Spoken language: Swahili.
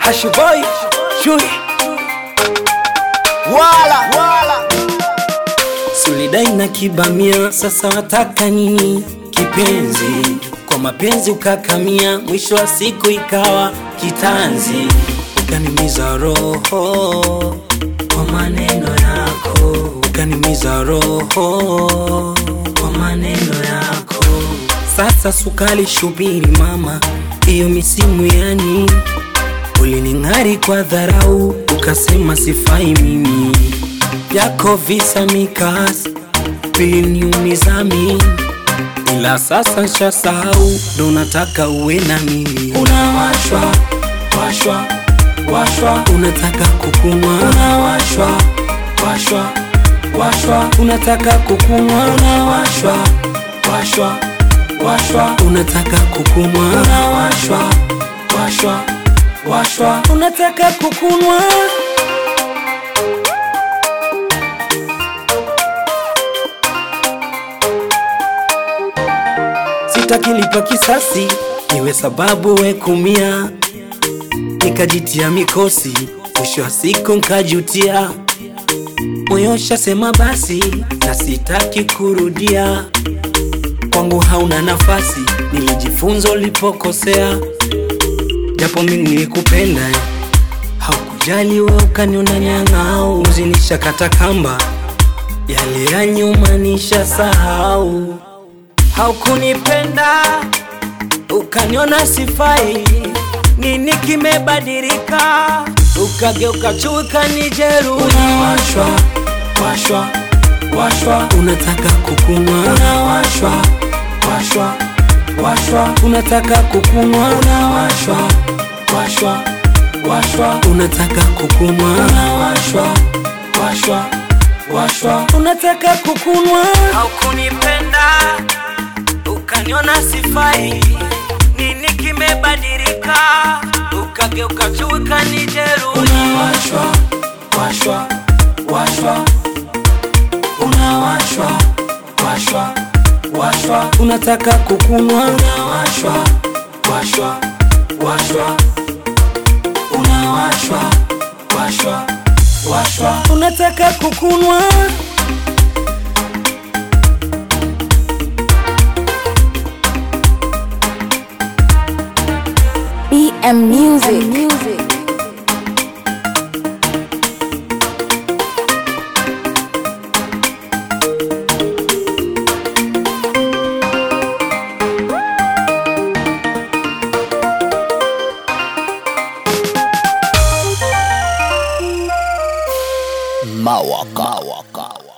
Hashiboy, Shui Wala Sulidai na kibamia, sasa wataka nini kipenzi? Kwa mapenzi ukakamia, mwisho wa siku ikawa kitanzi. Ukanimiza roho kwa maneno yako, ukanimiza roho kwa maneno yako. Sasa sukali shubiri mama, iyo misimu yani. Uliningari kwa dharau, ukasema sifai mimi. Yako visa mikasi, viliniumiza mimi. Ila sasa nshasahau, ndo nataka uwe na mimi. Unawashwa, washwa, washwa, unataka kukunwa. Unawashwa, washwa, washwa, unataka kukunwa. Unawashwa, washwa, washwa, unataka kukunwa. Unawashwa, washwa, washwa, unataka kukunwa. Sitakilipa kisasi, iwe sababu we kumia. Nikajitia mikosi, mwisho wa siku nkajutia. Moyo shasema basi, na sitaki kurudia. Kwangu hauna nafasi, nilijifunza ulipokosea. Japo mimi nilikupenda, haukujali we ukaniona nyang'au. Uzinisha kata kamba, yale ya nyuma nisha sahau. Haukunipenda, ukaniona sifai. Nini kimebadilika? Ukageuka chui ukanijeruhi. Unawashwa, washwa, washwa, unataka kukunwa. Unawashwa, washwa, washwa, unataka kukunwa. Unawashwa, washwa, washwa, unataka kukunwa. Unawashwa, washwa, washwa, unataka kukunwa. Haukunipenda, ukaniona sifai. Nini kimebadilika? Ukageuka chui ukanijeruhi. Unawashwa, washwa, washwa, unawashwa, washwa, washwa, unataka kukunwa. Unawashwa, washwa, washwa, unawashwa, washwa, washwa, unataka kukunwa. BM Music. Mawaka.